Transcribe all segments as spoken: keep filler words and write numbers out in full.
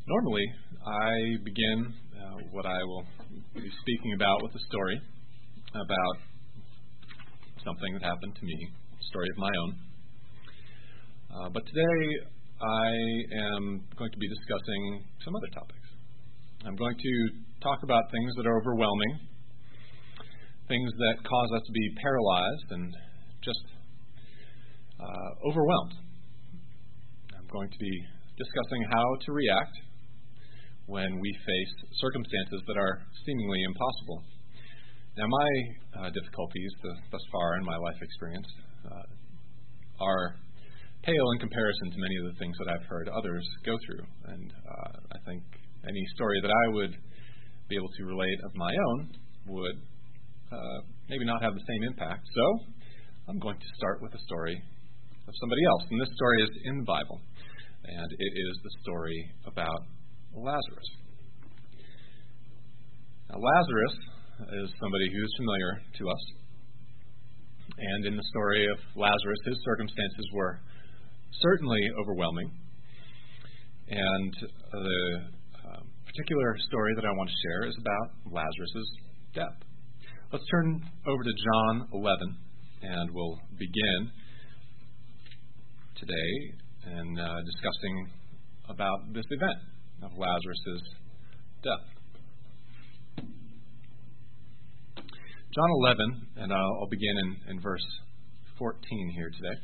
Normally, I begin uh, what I will be speaking about with a story about something that happened to me, a story of my own. Uh, but today, I am going to be discussing some other topics. I'm going to talk about things that are overwhelming, things that cause us to be paralyzed and just uh, overwhelmed. I'm going to be discussing how to react when we face circumstances that are seemingly impossible. Now, my uh, difficulties thus far in my life experience uh, are pale in comparison to many of the things that I've heard others go through. And uh, I think any story that I would be able to relate of my own would uh, maybe not have the same impact. So I'm going to start with a story of somebody else. And this story is in the Bible. And it is the story about Lazarus. Now, Lazarus is somebody who's familiar to us. And in the story of Lazarus, his circumstances were certainly overwhelming. And the uh, particular story that I want to share is about Lazarus' death. Let's turn over to John eleven, and we'll begin today in uh, discussing about this event of Lazarus' death. John eleven, and I'll, I'll begin in, in verse fourteen here today.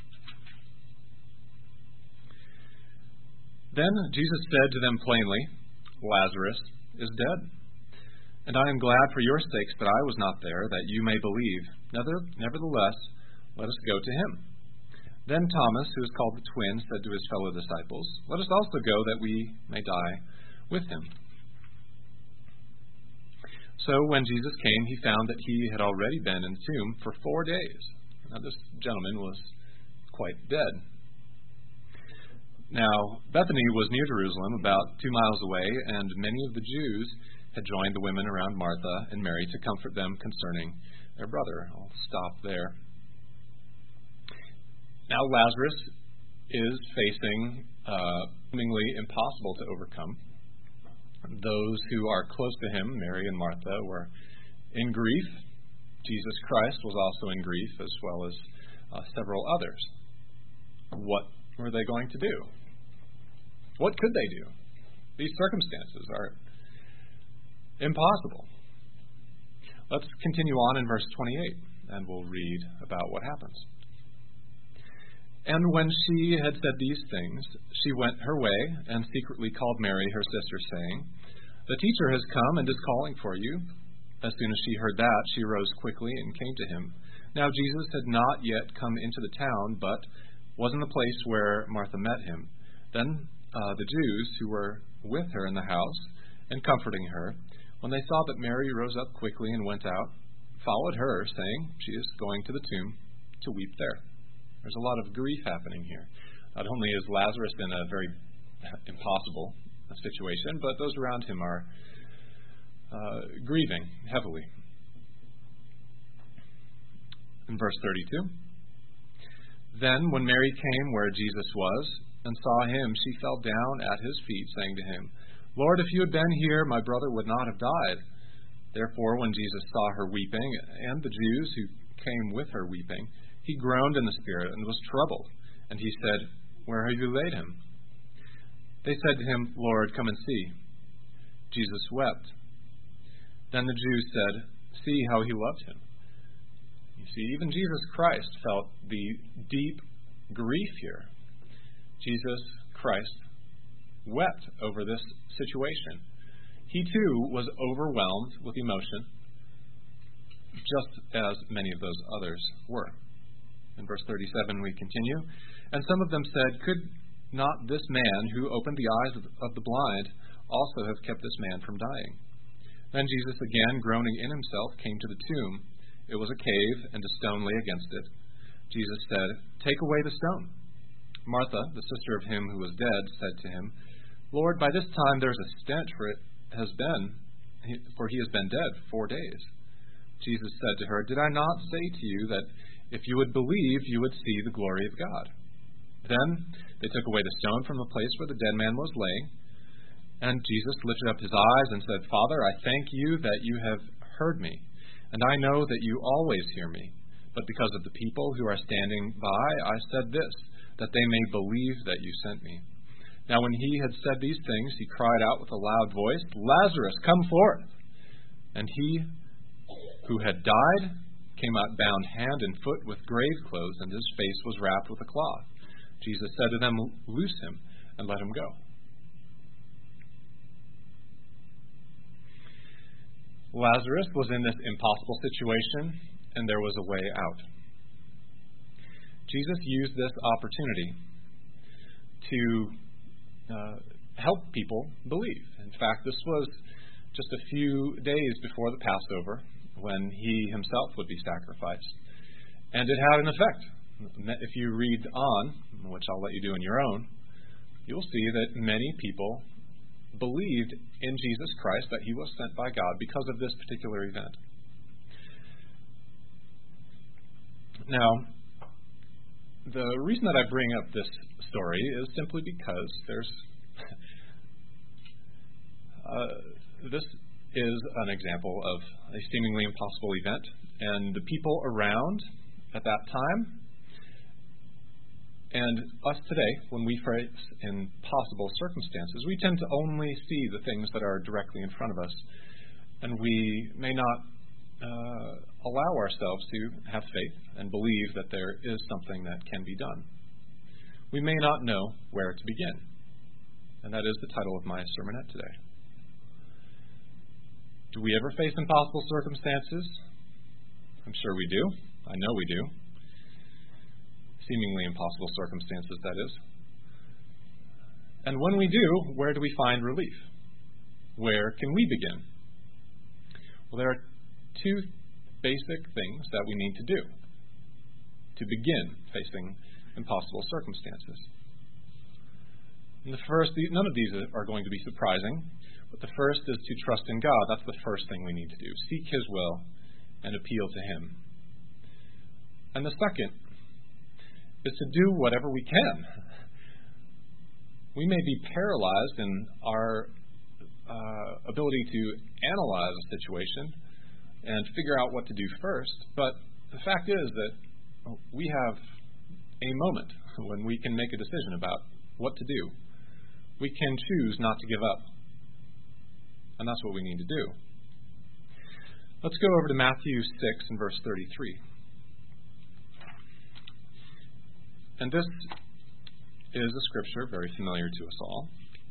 Then Jesus said to them plainly, Lazarus is dead, and I am glad for your sakes that I was not there, that you may believe. Nevertheless, let us go to him. Then Thomas, who is called the twin, said to his fellow disciples, Let us also go, that we may die with him. So when Jesus came, he found that he had already been in the tomb for four days. Now this gentleman was quite dead. Now Bethany was near Jerusalem, about two miles away, and many of the Jews had joined the women around Martha and Mary to comfort them concerning their brother. I'll stop there. Now Lazarus is facing uh, seemingly impossible to overcome. Those who are close to him, Mary and Martha, were in grief. Jesus Christ was also in grief, as well as uh, several others. What were they going to do? What could they do? These circumstances are impossible. Let's continue on in verse twenty-eight, and we'll read about what happens. And when she had said these things, she went her way and secretly called Mary, her sister, saying, The teacher has come and is calling for you. As soon as she heard that, she rose quickly and came to him. Now Jesus had not yet come into the town, but was in the place where Martha met him. Then uh, the Jews who were with her in the house and comforting her, when they saw that Mary rose up quickly and went out, followed her, saying, She is going to the tomb to weep there. There's a lot of grief happening here. Not only is Lazarus in a very impossible situation, but those around him are uh, grieving heavily. In verse thirty-two, Then when Mary came where Jesus was and saw him, she fell down at his feet, saying to him, Lord, if you had been here, my brother would not have died. Therefore, when Jesus saw her weeping, and the Jews who came with her weeping, he groaned in the spirit and was troubled. And he said, Where have you laid him? They said to him, Lord, come and see. Jesus wept. Then the Jews said, See how he loved him. You see, even Jesus Christ felt the deep grief here. Jesus Christ wept over this situation. He too was overwhelmed with emotion, just as many of those others were. In verse thirty-seven, we continue. And some of them said, Could not this man who opened the eyes of, of the blind also have kept this man from dying? Then Jesus, again groaning in himself, came to the tomb. It was a cave, and a stone lay against it. Jesus said, Take away the stone. Martha, the sister of him who was dead, said to him, Lord, by this time there is a stench, for it has been, for he has been dead four days. Jesus said to her, Did I not say to you that if you would believe, you would see the glory of God? Then they took away the stone from the place where the dead man was laying. And Jesus lifted up his eyes and said, Father, I thank you that you have heard me, and I know that you always hear me. But because of the people who are standing by, I said this, that they may believe that you sent me. Now when he had said these things, he cried out with a loud voice, Lazarus, come forth! And he who had died came out bound hand and foot with grave clothes, and his face was wrapped with a cloth. Jesus said to them, Loose him and let him go. Lazarus was in this impossible situation, and there was a way out. Jesus used this opportunity to uh, help people believe. In fact, this was just a few days before the Passover, when he himself would be sacrificed. And it had an effect. If you read on, which I'll let you do on your own, you'll see that many people believed in Jesus Christ, that he was sent by God because of this particular event. Now, the reason that I bring up this story is simply because there's uh, this is an example of a seemingly impossible event, and the people around at that time and us today, when we face impossible circumstances, we tend to only see the things that are directly in front of us, and we may not uh, allow ourselves to have faith and believe that there is something that can be done. We may not know where to begin, and that is the title of my sermonette today. Do we ever face impossible circumstances? I'm sure we do. I know we do. Seemingly impossible circumstances, that is. And when we do, where do we find relief? Where can we begin? Well, there are two basic things that we need to do to begin facing impossible circumstances. And the first, none of these are going to be surprising, but the first is to trust in God. That's the first thing we need to do. Seek his will and appeal to him. And the second is to do whatever we can. We may be paralyzed in our uh, ability to analyze a situation and figure out what to do first, but the fact is that we have a moment when we can make a decision about what to do. We can choose not to give up, and that's what we need to do. Let's go over to Matthew six and verse thirty-three. And this is a scripture very familiar to us all.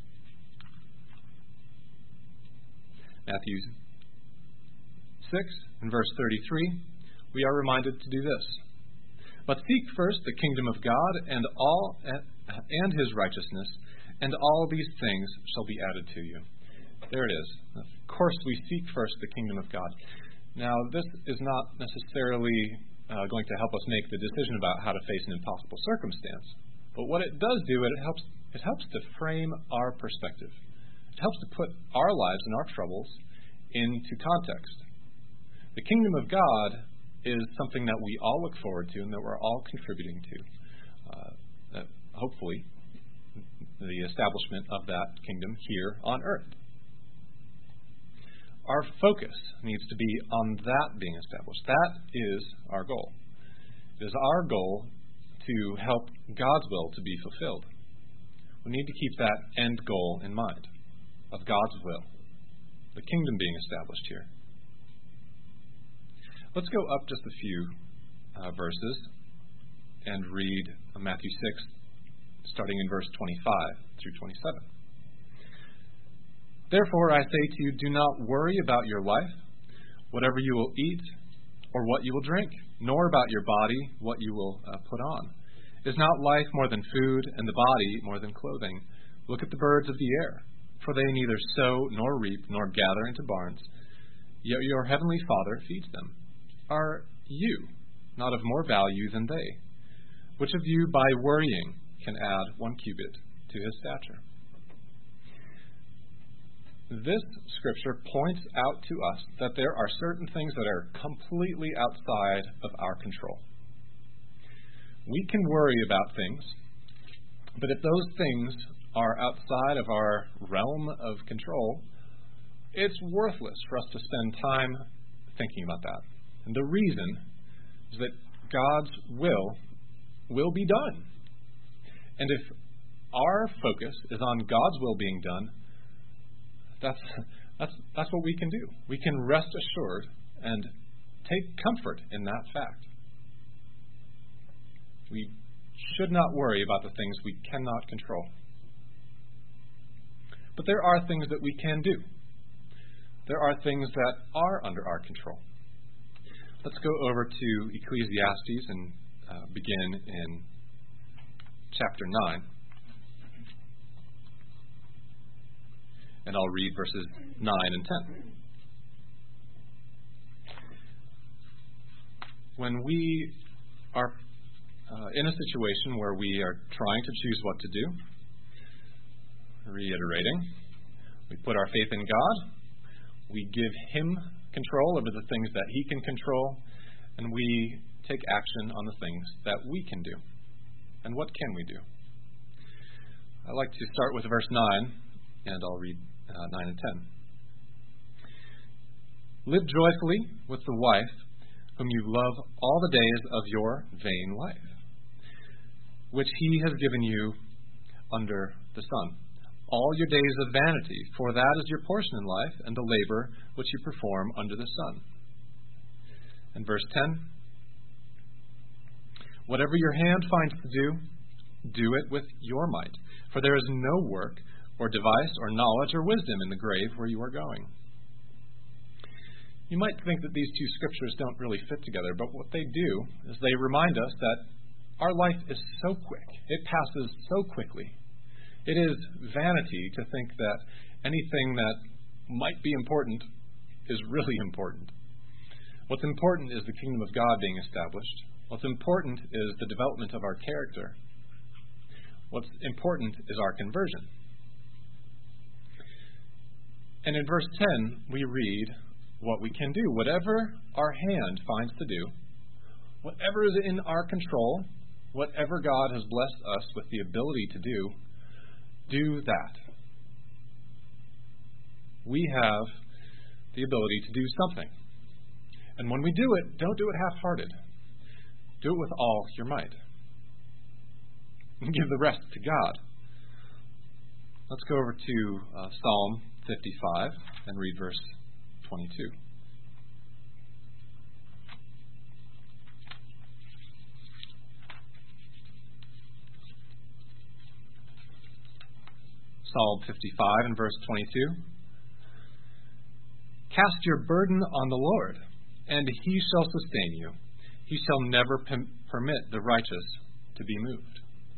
Matthew six and verse thirty-three, we are reminded to do this. But seek first the kingdom of God and all and his righteousness, and all these things shall be added to you. There it is. Of course, we seek first the kingdom of God. Now, this is not necessarily uh, going to help us make the decision about how to face an impossible circumstance. But what it does do, it helps it helps to frame our perspective. It helps to put our lives and our troubles into context. The kingdom of God is something that we all look forward to and that we're all contributing to. Uh, that hopefully, the establishment of that kingdom here on earth. Our focus needs to be on that being established. That is our goal. It is our goal to help God's will to be fulfilled. We need to keep that end goal in mind, of God's will, the kingdom being established here. Let's go up just a few uh, verses and read Matthew six, starting in verse twenty-five through twenty-seven. Therefore, I say to you, do not worry about your life, whatever you will eat or what you will drink, nor about your body, what you will uh, put on. Is not life more than food, and the body more than clothing? Look at the birds of the air, for they neither sow nor reap nor gather into barns, yet your heavenly Father feeds them. Are you not of more value than they? Which of you, by worrying, can add one cubit to his stature? This scripture points out to us that there are certain things that are completely outside of our control. We can worry about things, but if those things are outside of our realm of control, it's worthless for us to spend time thinking about that. And the reason is that God's will will be done. And if our focus is on God's will being done, that's that's that's what we can do. We can rest assured and take comfort in that fact. We should not worry about the things we cannot control. But there are things that we can do. There are things that are under our control. Let's go over to Ecclesiastes and uh, begin in chapter nine. And I'll read verses nine and ten. When we are uh, in a situation where we are trying to choose what to do, reiterating, we put our faith in God, we give Him control over the things that He can control, and we take action on the things that we can do. And what can we do? I'd like to start with verse nine, and I'll read uh, nine and ten. Live joyfully with the wife whom you love all the days of your vain life, which He has given you under the sun. All your days of vanity, for that is your portion in life, and the labor which you perform under the sun. And verse ten. Whatever your hand finds to do, do it with your might, for there is no work, or device, or knowledge, or wisdom in the grave where you are going. You might think that these two scriptures don't really fit together, but what they do is they remind us that our life is so quick. It passes so quickly. It is vanity to think that anything that might be important is really important. What's important is the kingdom of God being established. What's important is the development of our character. What's important is our conversion. And in verse ten, we read what we can do. Whatever our hand finds to do, whatever is in our control, whatever God has blessed us with the ability to do, do that. We have the ability to do something. And when we do it, don't do it half-hearted. Do it with all your might. And give the rest to God. Let's go over to uh, Psalm fifty-five and read verse twenty-two. Psalm fifty-five and verse twenty-two. Cast your burden on the Lord, and He shall sustain you. He shall never p- permit the righteous to be moved.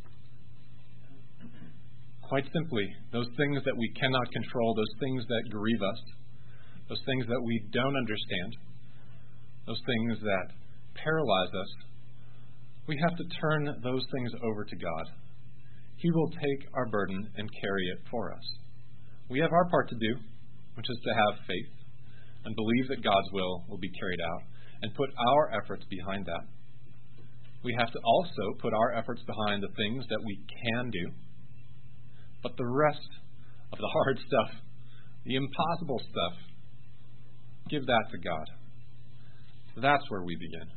Quite simply, those things that we cannot control, those things that grieve us, those things that we don't understand, those things that paralyze us, we have to turn those things over to God. He will take our burden and carry it for us. We have our part to do, which is to have faith and believe that God's will will be carried out and put our efforts behind that. We have to also put our efforts behind the things that we can do. But the rest of the hard stuff, the impossible stuff, give that to God. That's where we begin.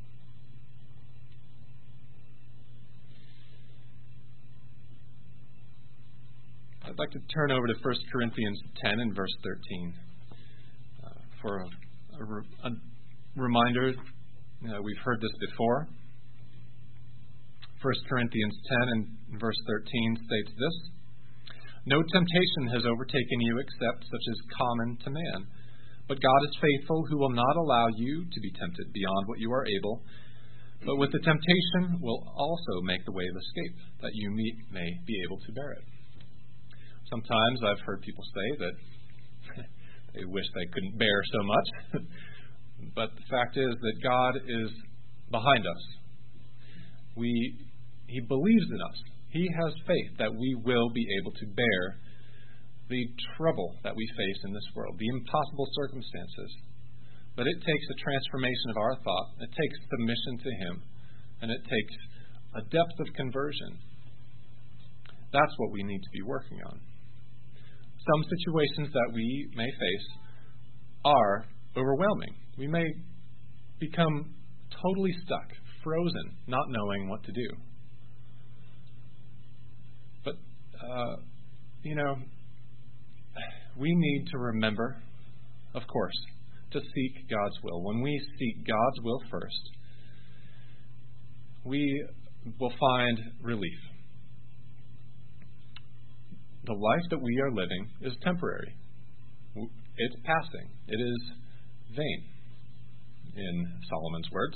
I'd like to turn over to First Corinthians ten and verse thirteen uh, for a, a, re- a reminder. Uh, we've heard this before. First Corinthians ten and verse thirteen states this: No temptation has overtaken you except such as common to man. But God is faithful, who will not allow you to be tempted beyond what you are able, but with the temptation will also make the way of escape, that you may be able to bear it. Sometimes I've heard people say that they wish they couldn't bear so much. But the fact is that God is behind us. We, He believes in us. He has faith that we will be able to bear the trouble that we face in this world, the impossible circumstances. But it takes a transformation of our thought. It takes submission to Him. And it takes a depth of conversion That's what we need to be working on. Some situations that we may face are overwhelming. We may become totally stuck, frozen, not knowing what to do. But, uh, you know, we need to remember, of course, to seek God's will. When we seek God's will first, we will find relief. The life that we are living is temporary. It's passing. It is vain, in Solomon's words.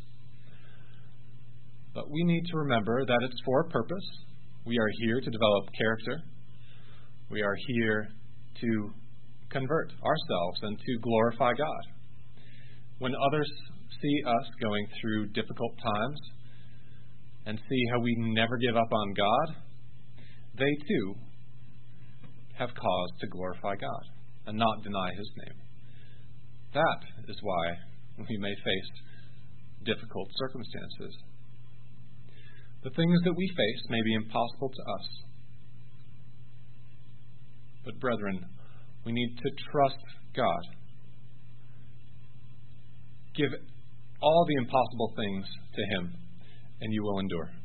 But we need to remember that it's for a purpose. We are here to develop character. We are here to convert ourselves and to glorify God. When others see us going through difficult times and see how we never give up on God, they too have cause to glorify God and not deny His name. That is why we may face difficult circumstances. The things that we face may be impossible to us. But brethren, we need to trust God. Give all the impossible things to Him, and you will endure.